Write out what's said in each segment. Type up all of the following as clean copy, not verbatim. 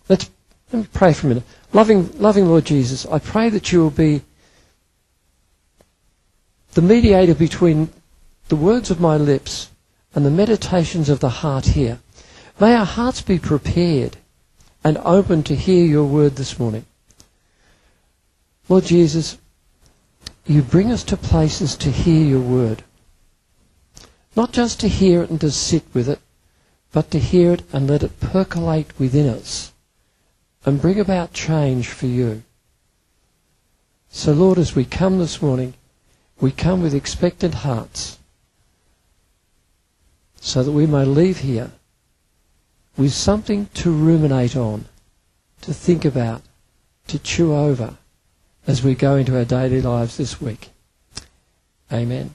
Let me pray for a minute. Loving Lord Jesus, I pray that you will be the mediator between the words of my lips and the meditations of the heart here. May our hearts be prepared and open to hear your word this morning. Lord Jesus, you bring us to places to hear your word. Not just to hear it and to sit with it, but to hear it and let it percolate within us and bring about change for you. So Lord, as we come this morning, we come with expectant hearts so that we may leave here with something to ruminate on, to think about, to chew over as we go into our daily lives this week. Amen.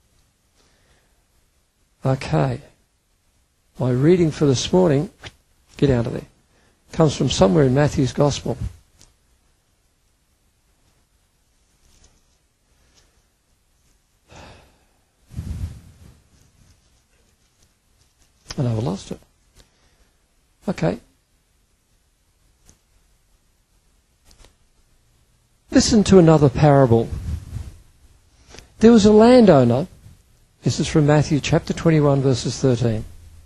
Okay. My reading for this morning, get out of there, comes from somewhere in Matthew's Gospel. And I've lost it. Okay. Listen to another parable. There was a landowner, this is from Matthew chapter 21 verses 13.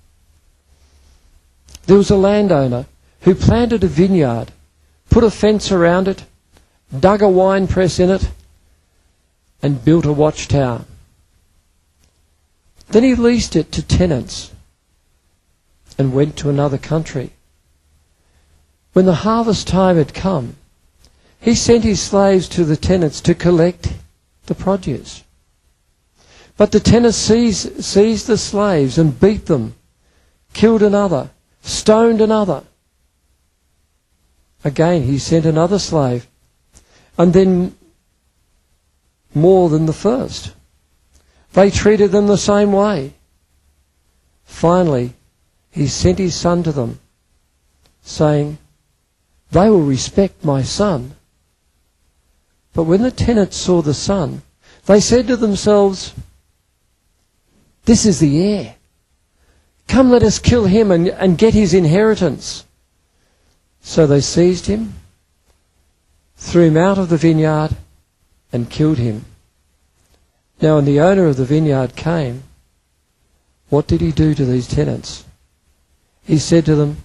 There was a landowner who planted a vineyard, put a fence around it, dug a wine press in it, and built a watchtower. Then he leased it to tenants and went to another country. When the harvest time had come, he sent his slaves to the tenants to collect the produce. But the tenants seized the slaves and beat them, killed another, stoned another. Again he sent another slave, and then more than the first. They treated them the same way. Finally, he sent his son to them, saying, "They will respect my son." But when the tenants saw the son, they said to themselves, "This is the heir. Come, let us kill him and get his inheritance." So they seized him, threw him out of the vineyard, and killed him. Now when the owner of the vineyard came, what did he do to these tenants? He said to them,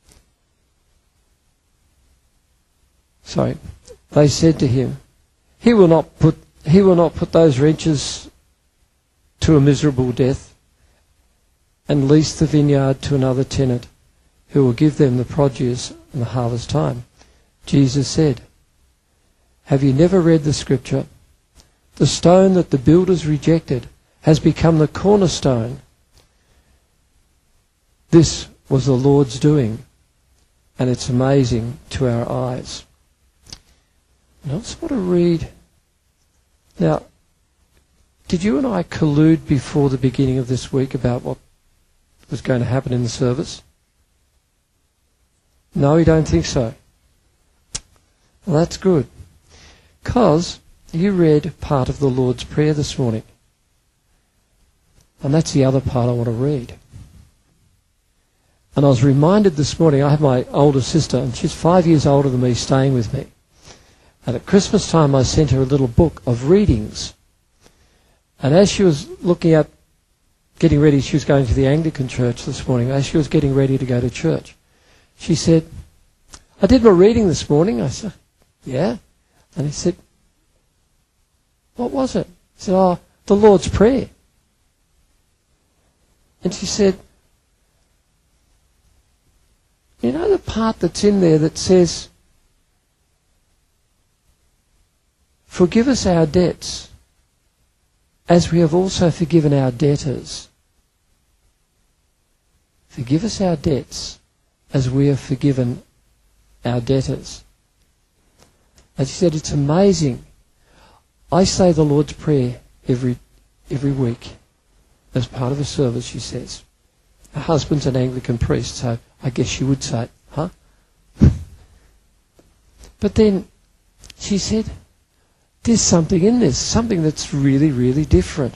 they said to him, he will not put those wretches to a miserable death and lease the vineyard to another tenant who will give them the produce in the harvest time. Jesus said, "Have you never read the scripture? The stone that the builders rejected has become the cornerstone. This was the Lord's doing, and it's amazing to our eyes." And I just want to read. Now, did you and I collude before the beginning of this week about what was going to happen in the service? No, you don't think so? Well, that's good. Because you read part of the Lord's Prayer this morning. And that's the other part I want to read. And I was reminded this morning, I have my older sister, and she's 5 years older than me, staying with me. And at Christmas time I sent her a little book of readings. And as she was getting ready, she was going to the Anglican church this morning, as she was getting ready to go to church, she said, "I did my reading this morning." I said, "Yeah?" And he said, "What was it?" I said, "Oh, the Lord's Prayer." And she said, "You know the part that's in there that says, 'Forgive us our debts, as we have also forgiven our debtors.' Forgive us our debts, as we have forgiven our debtors." And she said, "It's amazing. I say the Lord's Prayer every week as part of a service," she says. Her husband's an Anglican priest, so I guess she would say it, huh? But then she said, "There's something in this, something that's really, really different."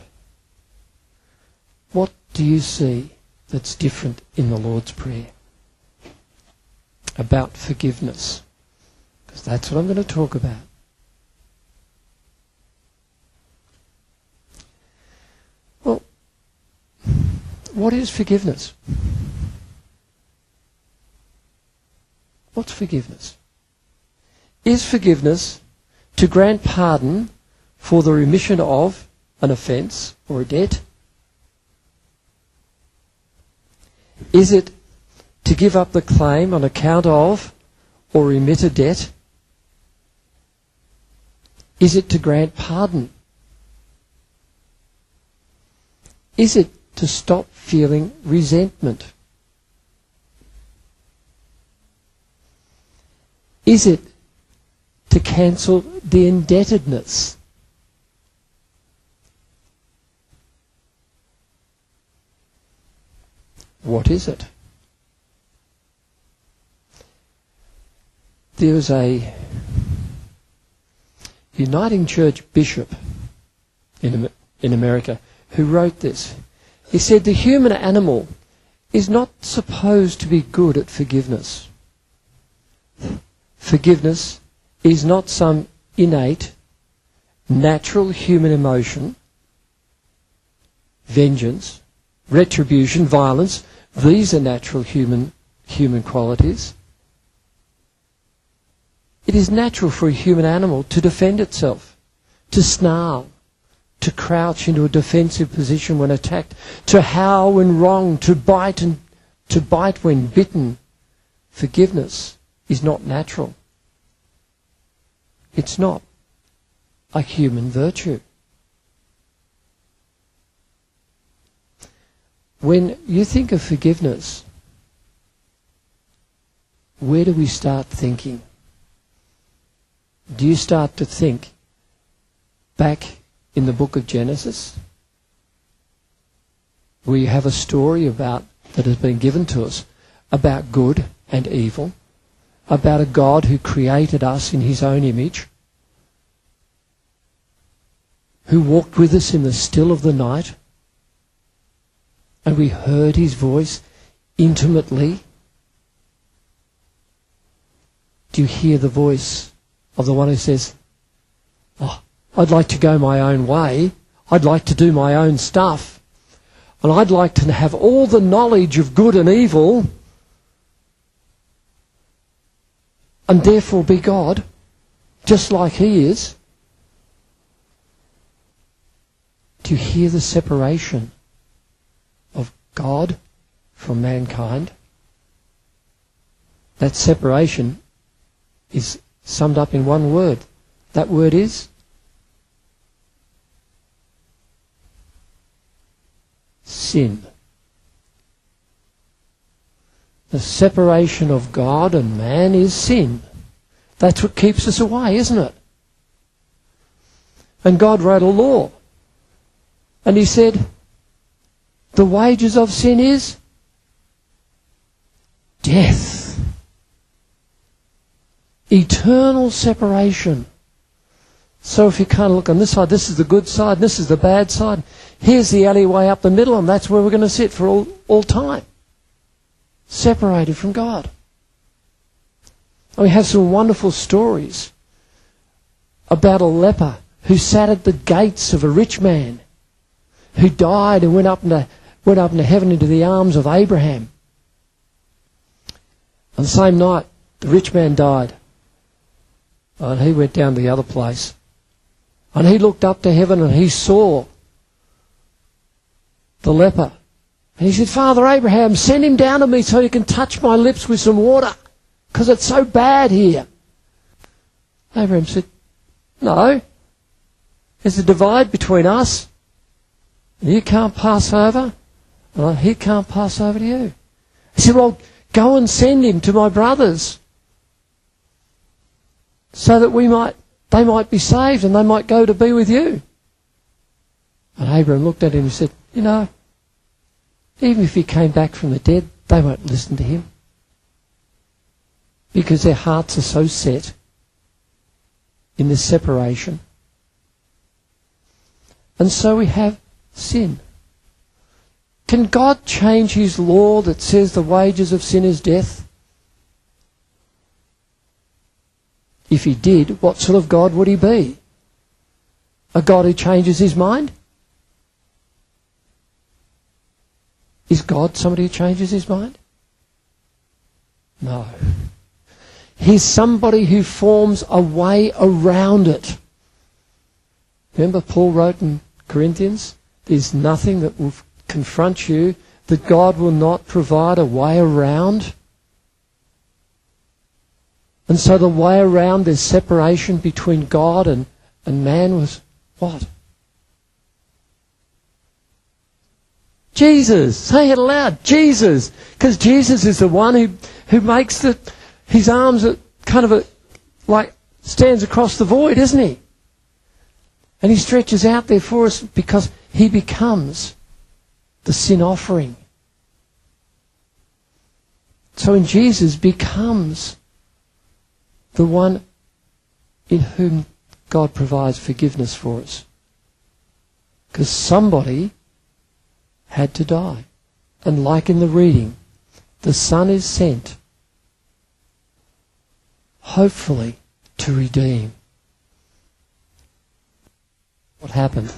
What do you see that's different in the Lord's Prayer? about forgiveness, because that's what I'm going to talk about. Well, what is forgiveness? What's forgiveness? Is forgiveness to grant pardon for the remission of an offence or a debt? Is it to give up the claim on account of or remit a debt? Is it to grant pardon? Is it to stop feeling resentment? Is it to cancel the indebtedness? What is it? There was a Uniting Church bishop in America who wrote this. He said the human animal is not supposed to be good at forgiveness. Forgiveness is not some innate, natural human emotion. Vengeance, retribution, violence, these are natural human qualities. It is natural for a human animal to defend itself, to snarl, to crouch into a defensive position when attacked, to howl when wronged, to bite when bitten. Forgiveness is not natural. It's not a human virtue. When you think of forgiveness, where do we start thinking? Do you start to think back in the book of Genesis, where you have a story that has been given to us about good and evil, about a God who created us in his own image, who walked with us in the still of the night, and we heard his voice intimately? Do you hear the voice of the one who says, "Oh, I'd like to go my own way. I'd like to do my own stuff. And I'd like to have all the knowledge of good and evil and therefore be God, just like he is." Do you hear the separation of God from mankind? That separation is summed up in one word. That word is sin. The separation of God and man is sin. That's what keeps us away, isn't it? And God wrote a law. And he said, the wages of sin is death. Eternal separation. So if you kind of look on this side, this is the good side, and this is the bad side. Here's the alleyway up the middle, and that's where we're going to sit for all time. Separated from God. And we have some wonderful stories about a leper who sat at the gates of a rich man, who died and went up into heaven into the arms of Abraham. On the same night, the rich man died. And he went down to the other place. And he looked up to heaven and he saw the leper. And he said, "Father Abraham, send him down to me so he can touch my lips with some water, because it's so bad here." Abraham said, "No. There's a divide between us. You can't pass over, and he can't pass over to you." He said, "Well, go and send him to my brothers, so that they might be saved and they might go to be with you." And Abraham looked at him and said, "You know, even if he came back from the dead, they won't listen to him, because their hearts are so set in this separation." And so we have sin. Can God change his law that says the wages of sin is death? If he did, what sort of God would he be? A God who changes his mind? Is God somebody who changes his mind? No. He's somebody who forms a way around it. Remember Paul wrote in Corinthians, there's nothing that will confront you that God will not provide a way around. And so the way around this separation between God and man was what? Jesus. Say it aloud. Jesus. Because Jesus is the one who makes his arms kind of like stands across the void, isn't he? And he stretches out there for us because he becomes the sin offering. So in Jesus becomes the one in whom God provides forgiveness for us. Because somebody had to die. And like in the reading, the Son is sent, hopefully, to redeem. What happened?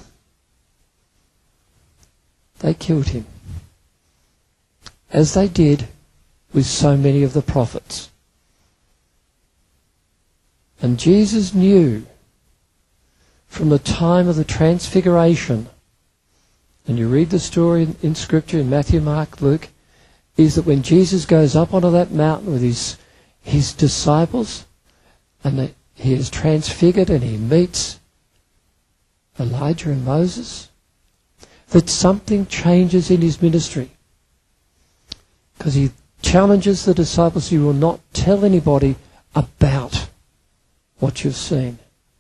They killed him. As they did with so many of the prophets. And Jesus knew from the time of the Transfiguration, and you read the story in Scripture in Matthew, Mark, Luke, is that when Jesus goes up onto that mountain with his disciples, and he is transfigured and he meets Elijah and Moses, that something changes in his ministry. Because he challenges the disciples, you will not tell anybody about what you've seen.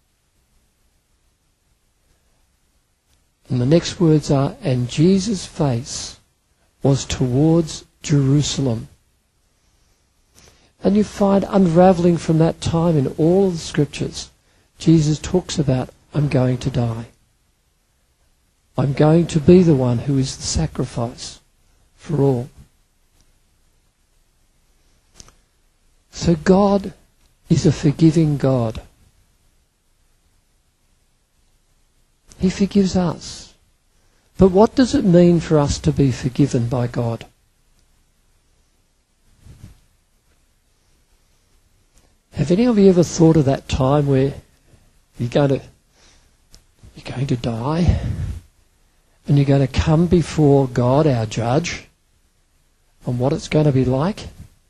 And the next words are, and Jesus' face was towards Jerusalem. And you find unravelling from that time in all of the Scriptures, Jesus talks about, I'm going to die. I'm going to be the one who is the sacrifice for all. So God is a forgiving God. He forgives us. But what does it mean for us to be forgiven by God? Have any of you ever thought of that time where you're going to die and you're going to come before God, our judge, and what it's going to be like?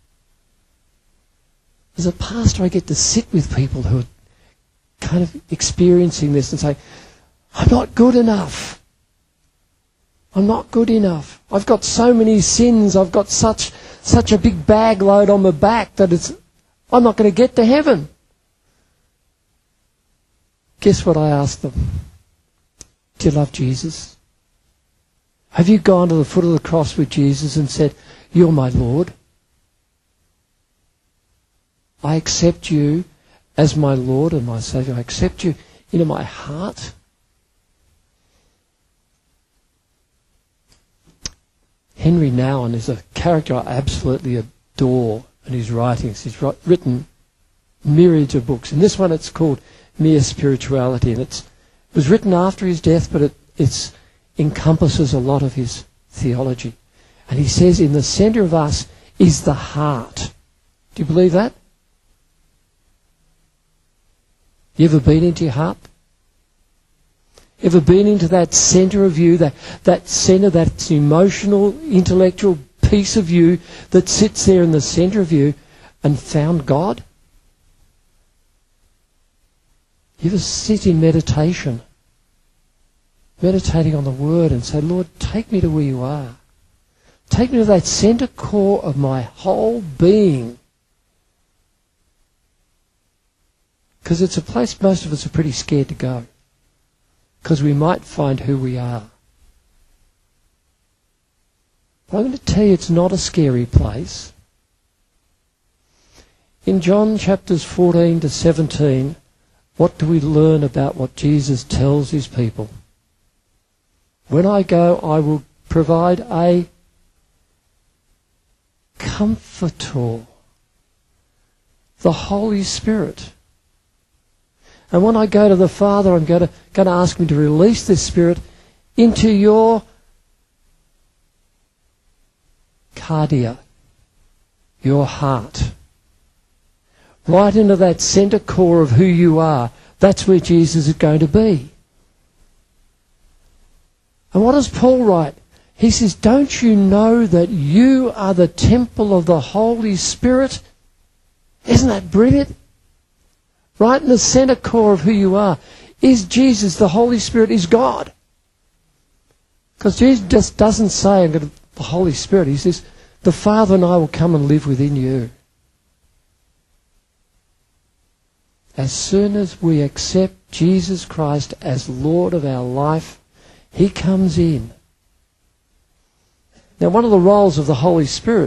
As a pastor, I get to sit with people who are kind of experiencing this and say, I'm not good enough. I'm not good enough. I've got so many sins. I've got such a big bag load on my back that I'm not going to get to heaven. Guess what I asked them? Do you love Jesus? Have you gone to the foot of the cross with Jesus and said, you're my Lord? I accept you as my Lord and my Saviour. I accept you into my heart. Henry Nouwen is a character I absolutely adore in his writings. He's written myriads of books. In this one it's called Mere Spirituality, and it was written after his death, but it encompasses a lot of his theology. And he says in the centre of us is the heart. Do you believe that? You ever been into your heart? Ever been into that centre of you, that centre, that emotional, intellectual piece of you that sits there in the centre of you and found God? You ever sit in meditation, meditating on the Word and say, Lord, take me to where you are. Take me to that centre core of my whole being. Because it's a place most of us are pretty scared to go. Because we might find who we are. But I'm going to tell you it's not a scary place. In John chapters 14 to 17, what do we learn about what Jesus tells his people? When I go, I will provide a comforter, the Holy Spirit. And when I go to the Father, I'm going to ask him to release this Spirit into your cardia, your heart. Right into that centre core of who you are. That's where Jesus is going to be. And what does Paul write? He says, don't you know that you are the temple of the Holy Spirit? Isn't that brilliant? Right in the centre core of who you are is Jesus. The Holy Spirit is God. Because Jesus just doesn't say, I'm going to the Holy Spirit. He says, the Father and I will come and live within you. As soon as we accept Jesus Christ as Lord of our life, he comes in. Now, one of the roles of the Holy Spirit,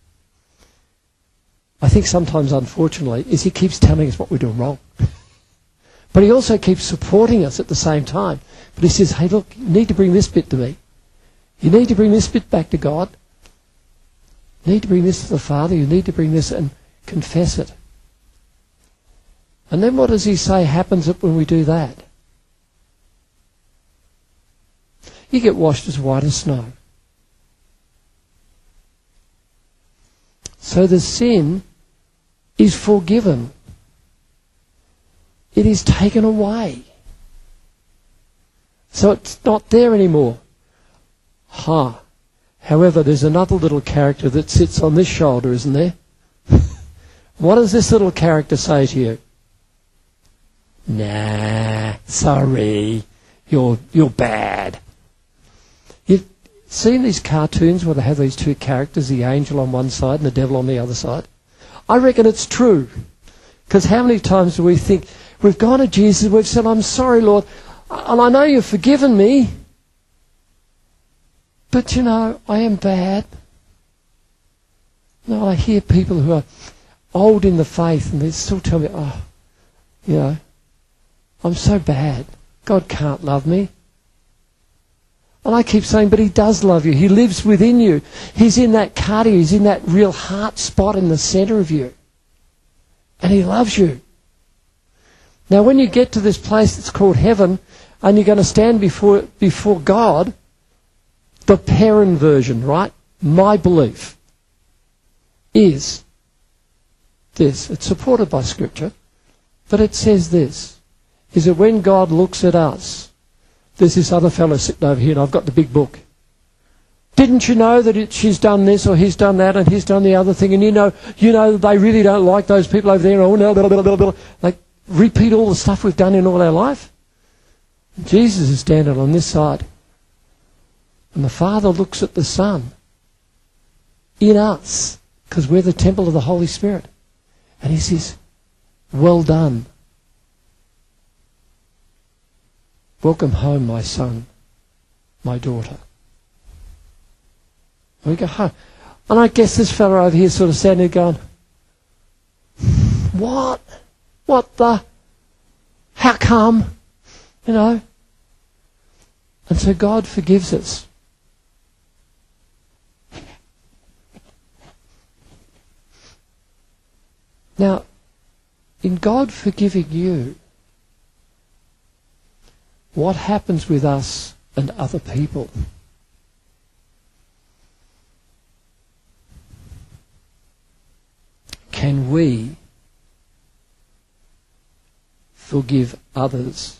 I think sometimes unfortunately, is he keeps telling us what we're doing wrong. But he also keeps supporting us at the same time. But he says, hey, look, you need to bring this bit to me. You need to bring this bit back to God. You need to bring this to the Father. You need to bring this and confess it. And then what does he say happens when we do that? You get washed as white as snow. So the sin is forgiven. It is taken away. So it's not there anymore. However, there's another little character that sits on this shoulder, isn't there? What does this little character say to you? Nah, sorry, you're bad. You've seen these cartoons where they have these two characters, the angel on one side and the devil on the other side? I reckon it's true. Because how many times do we think, we've gone to Jesus, we've said, I'm sorry, Lord, and I know you've forgiven me, but you know, I am bad. No, I hear people who are old in the faith and they still tell me, you know, I'm so bad. God can't love me. And I keep saying, but he does love you. He lives within you. He's in that cardia. He's in that real heart spot in the centre of you. And he loves you. Now, when you get to this place that's called heaven, and you're going to stand before God, the Perrin version, right? My belief is this. It's supported by Scripture, but it says this, is that when God looks at us, there's this other fellow sitting over here, and I've got the big book. Didn't you know that she's done this, or he's done that, and he's done the other thing, and you know they really don't like those people over there, oh no, blah, blah, blah, blah. Like, repeat all the stuff we've done in all our life. Jesus is standing on this side. And the Father looks at the Son in us, because we're the temple of the Holy Spirit. And he says, well done. Welcome home, my son, my daughter. And we go home. And I guess this fella over here sort of standing there going, what? What the? How come? You know? And so God forgives us. Now, in God forgiving you, what happens with us and other people? Can we forgive others?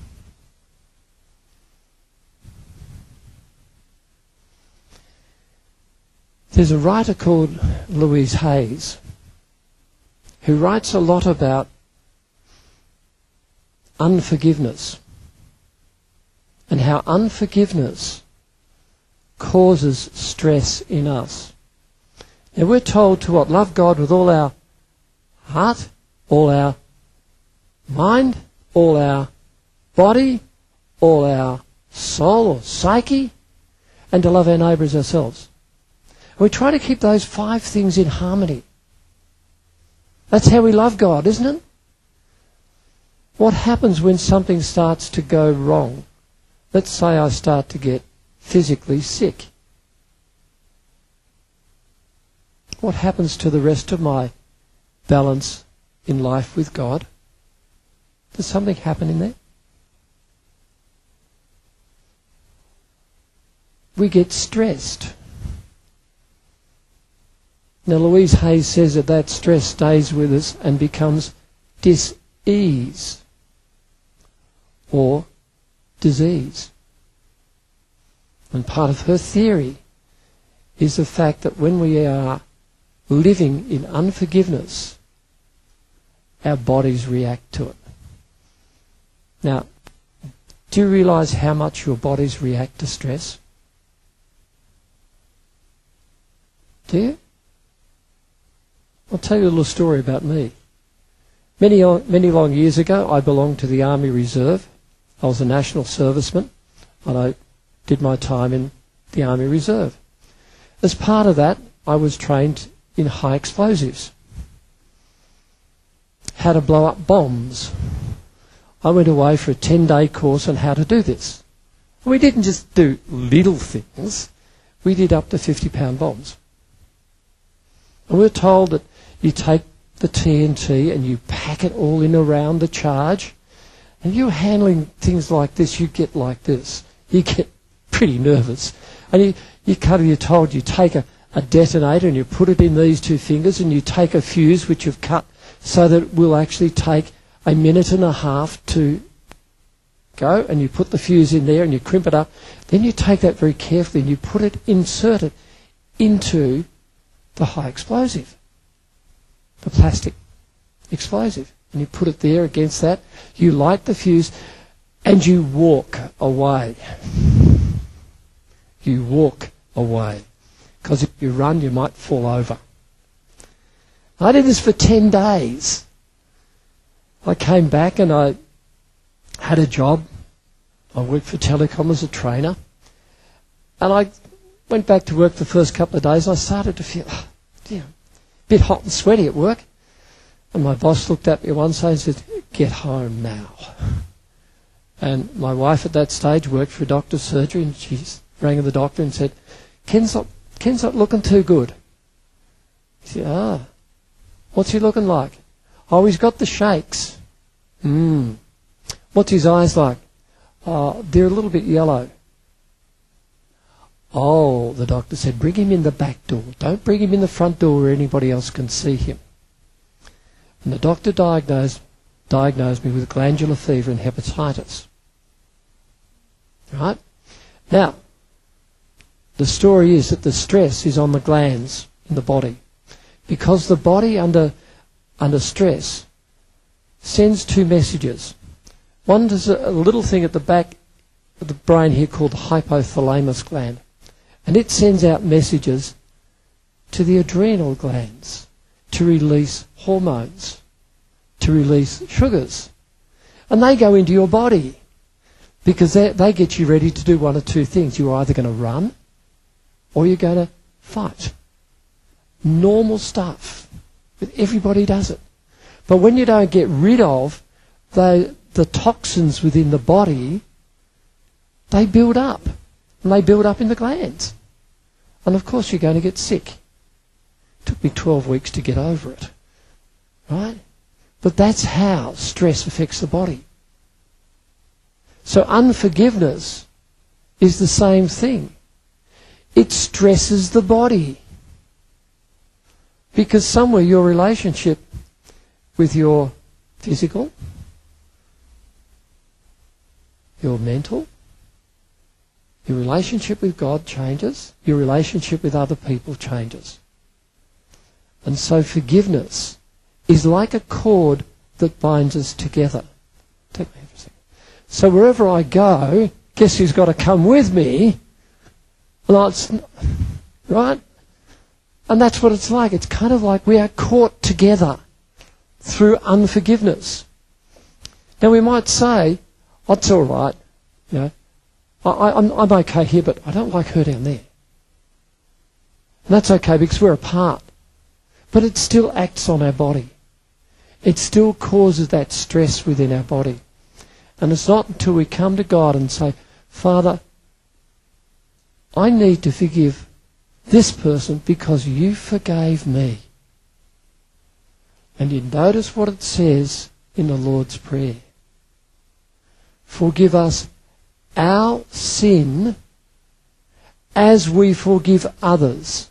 There's a writer called Louise Hayes who writes a lot about unforgiveness and how unforgiveness causes stress in us. Now we're told to what? Love God with all our heart, all our mind, all our body, all our soul or psyche, and to love our neighbour as ourselves. And we try to keep those 5 things in harmony. That's how we love God, isn't it? What happens when something starts to go wrong? Let's say I start to get physically sick. What happens to the rest of my balance in life with God? Does something happen in there? We get stressed. Now Louise Hay says that stress stays with us and becomes dis-ease or disease. And part of her theory is the fact that when we are living in unforgiveness, our bodies react to it. Now, do you realise how much your bodies react to stress? Do you? I'll tell you a little story about me. Many long years ago, I belonged to the Army Reserve. I was a national serviceman, and I did my time in the Army Reserve. As part of that, I was trained in high explosives. How to blow up bombs. I went away for a 10-day course on how to do this. We didn't just do little things. We did up to 50-pound bombs. And we were told that you take the TNT and you pack it all in around the charge. And you're handling things like this, you get like this. You get pretty nervous. And you're told you take a detonator and you put it in these two fingers and you take a fuse which you've cut so that it will actually take a minute and a half to go, and you put the fuse in there and you crimp it up. Then you take that very carefully and you insert it into the high explosive, the plastic explosive. And you put it there against that, you light the fuse and you walk away. You walk away. Because if you run, you might fall over. I did this for 10 days. I came back and I had a job. I worked for Telecom as a trainer. And I went back to work the first couple of days and I started to feel a bit hot and sweaty at work. And my boss looked at me one day and said, "Get home now." And my wife at that stage worked for a doctor's surgery, and she rang the doctor and said, Ken's not looking too good. He said, what's he looking like? Oh, he's got the shakes. What's his eyes like? They're a little bit yellow. Oh, the doctor said, bring him in the back door. Don't bring him in the front door where anybody else can see him. And the doctor diagnosed me with glandular fever and hepatitis. Right? Now, the story is that the stress is on the glands in the body. Because the body under stress sends two messages. One is a little thing at the back of the brain here called the hypothalamus gland. And it sends out messages to the adrenal glands to release hormones, to release sugars. And they go into your body because they get you ready to do one of two things. You're either going to run or you're going to fight. Normal stuff. But everybody does it. But when you don't get rid of the toxins within the body, they build up. And they build up in the glands. And of course you're going to get sick. It took me 12 weeks to get over it. Right? But that's how stress affects the body. So unforgiveness is the same thing. It stresses the body. Because somewhere your relationship with your physical, your mental, your relationship with God changes, your relationship with other people changes. And so forgiveness is like a cord that binds us together. Take me for a second. So wherever I go, guess who's got to come with me? Right? And that's what it's like. It's kind of like we are caught together through unforgiveness. Now we might say, oh, it's all right, you know, I'm okay here, but I don't like her down there. And that's okay because we're apart. But it still acts on our body. It still causes that stress within our body. And it's not until we come to God and say, Father, I need to forgive this person because you forgave me. And you notice what it says in the Lord's Prayer. forgive us our sin as we forgive others.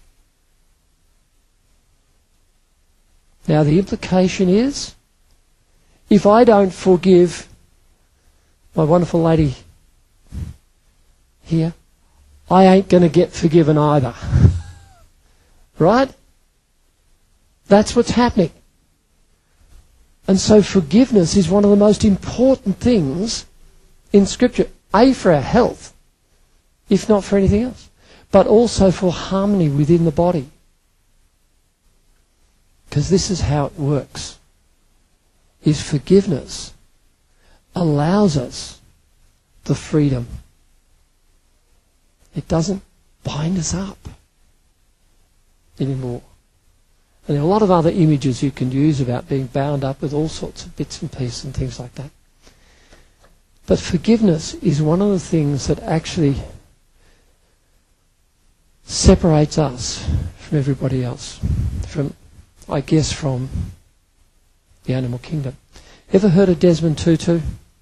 Now the implication is, if I don't forgive my wonderful lady here, I ain't going to get forgiven either. Right? That's what's happening. And so forgiveness is one of the most important things in Scripture. A, for our health, if not for anything else, but also for harmony within the body. Because this is how it works. Is forgiveness allows us the freedom. It doesn't bind us up anymore. And there are a lot of other images you can use about being bound up with all sorts of bits and pieces and things like that. But forgiveness is one of the things that actually separates us from everybody else, from the animal kingdom. Ever heard of Desmond Tutu?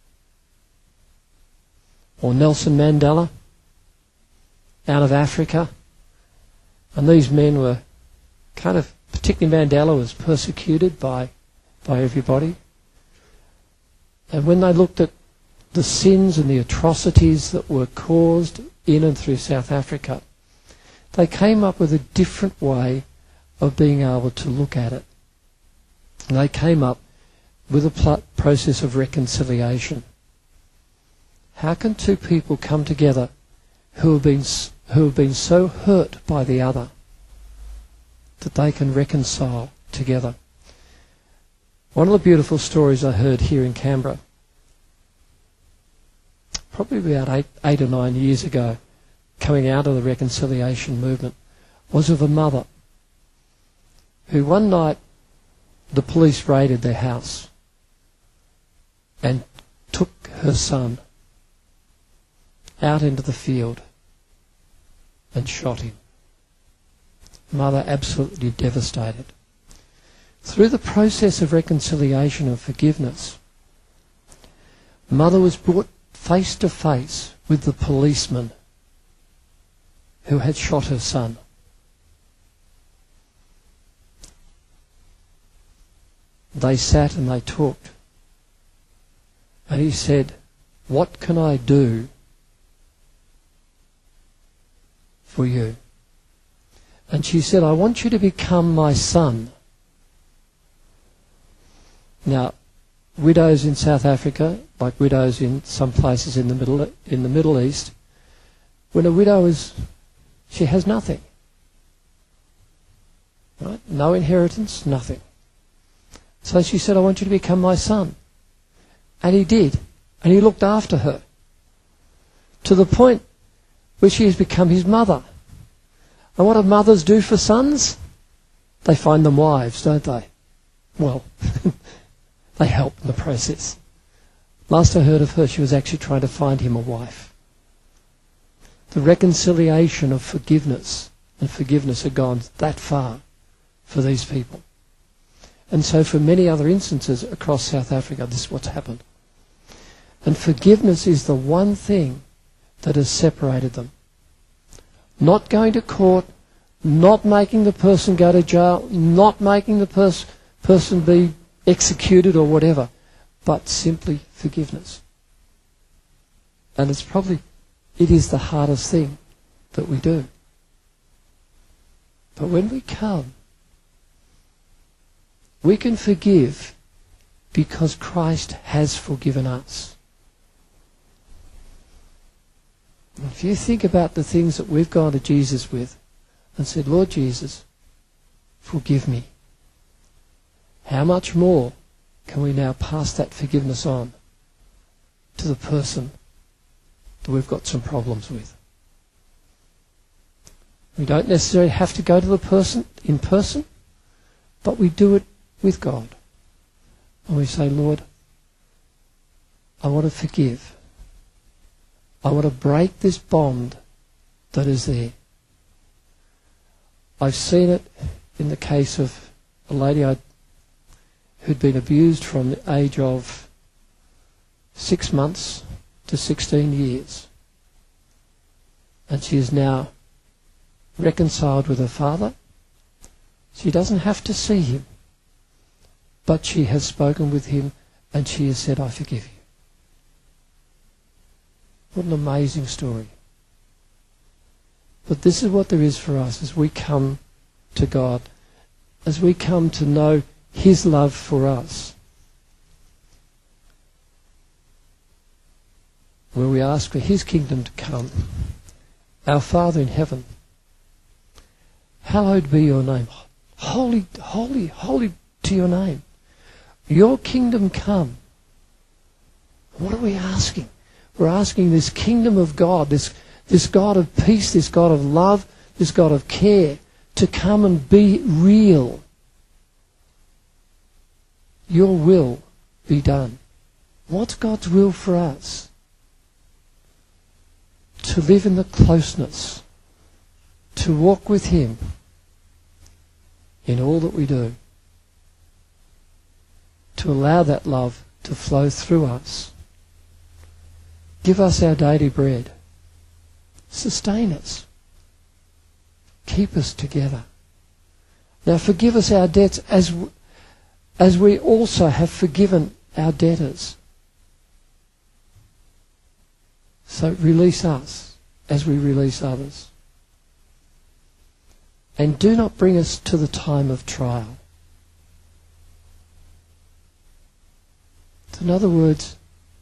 Or Nelson Mandela? Out of Africa? And these men were particularly Mandela was persecuted by everybody. And when they looked at the sins and the atrocities that were caused in and through South Africa, they came up with a different way of being able to look at it. And they came up with a process of reconciliation. How can two people come together who have been so hurt by the other that they can reconcile together? One of the beautiful stories I heard here in Canberra, probably about eight or 9 years ago, coming out of the reconciliation movement, was of a mother who one night the police raided their house and took her son out into the field and shot him. Mother absolutely devastated. Through the process of reconciliation and forgiveness, Mother was brought face to face with the policeman who had shot her son. They sat and they talked. And he said, "What can I do for you?" And she said, "I want you to become my son." Now, widows in South Africa, like widows in some places in the Middle East, when a widow she has nothing. Right? No inheritance, nothing. So she said, "I want you to become my son." And he did. And he looked after her to the point where she has become his mother. And what do mothers do for sons? They find them wives, don't they? Well, they help in the process. Last I heard of her, she was actually trying to find him a wife. The reconciliation of forgiveness and forgiveness had gone that far for these people. And so for many other instances across South Africa, this is what's happened. And forgiveness is the one thing that has separated them. Not going to court, not making the person go to jail, not making the person be executed or whatever, but simply forgiveness. And it is the hardest thing that we do. But when we come, we can forgive because Christ has forgiven us. And if you think about the things that we've gone to Jesus with and said, "Lord Jesus, forgive me," how much more can we now pass that forgiveness on to the person that we've got some problems with? We don't necessarily have to go to the person in person, but we do it with God. And we say, "Lord, I want to forgive. I want to break this bond that is there." I've seen it in the case of a lady who'd been abused from the age of 6 months to 16 years. And she is now reconciled with her father. She doesn't have to see him, but she has spoken with him and she has said, I forgive you. What an amazing story. But this is what there is for us as we come to God, as we come to know his love for us. Where we ask for his kingdom to come. Our Father in heaven, hallowed be your name. Holy, holy, holy to your name. Your kingdom come. What are we asking? We're asking this kingdom of God, this God of peace, this God of love, this God of care, to come and be real. Your will be done. What's God's will for us? To live in the closeness, to walk with him in all that we do, to allow that love to flow through us. Give us our daily bread. Sustain us. Keep us together. Now forgive us our debts as we also have forgiven our debtors. So release us as we release others. And do not bring us to the time of trial. In other words,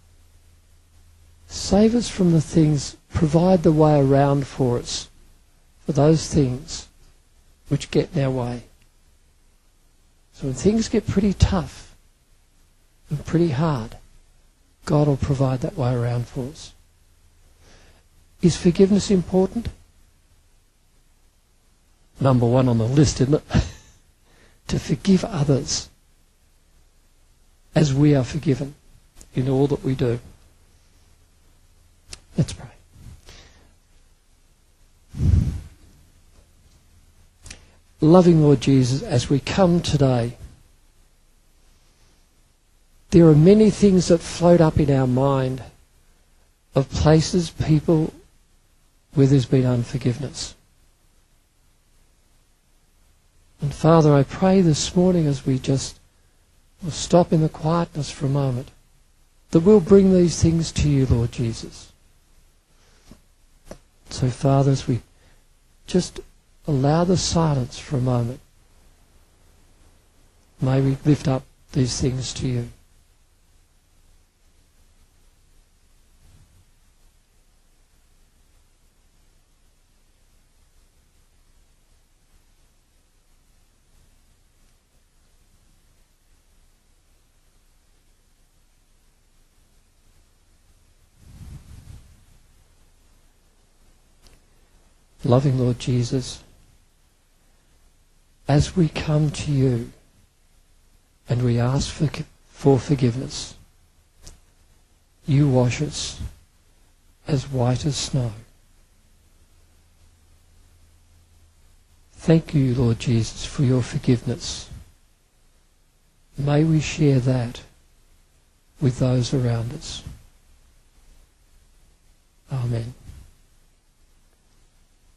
save us from the things, provide the way around for us, for those things which get in our way. So when things get pretty tough and pretty hard, God will provide that way around for us. Is forgiveness important? Number one on the list, isn't it? To forgive others as we are forgiven in all that we do. Let's pray. Loving Lord Jesus, as we come today, there are many things that float up in our mind of places, people, where there's been unforgiveness. And Father, I pray this morning as we just will stop in the quietness for a moment, that we'll bring these things to you, Lord Jesus. So Father, as we just allow the silence for a moment, may we lift up these things to you. Loving Lord Jesus, as we come to you and we ask for forgiveness, you wash us as white as snow. Thank you, Lord Jesus, for your forgiveness. May we share that with those around us. Amen.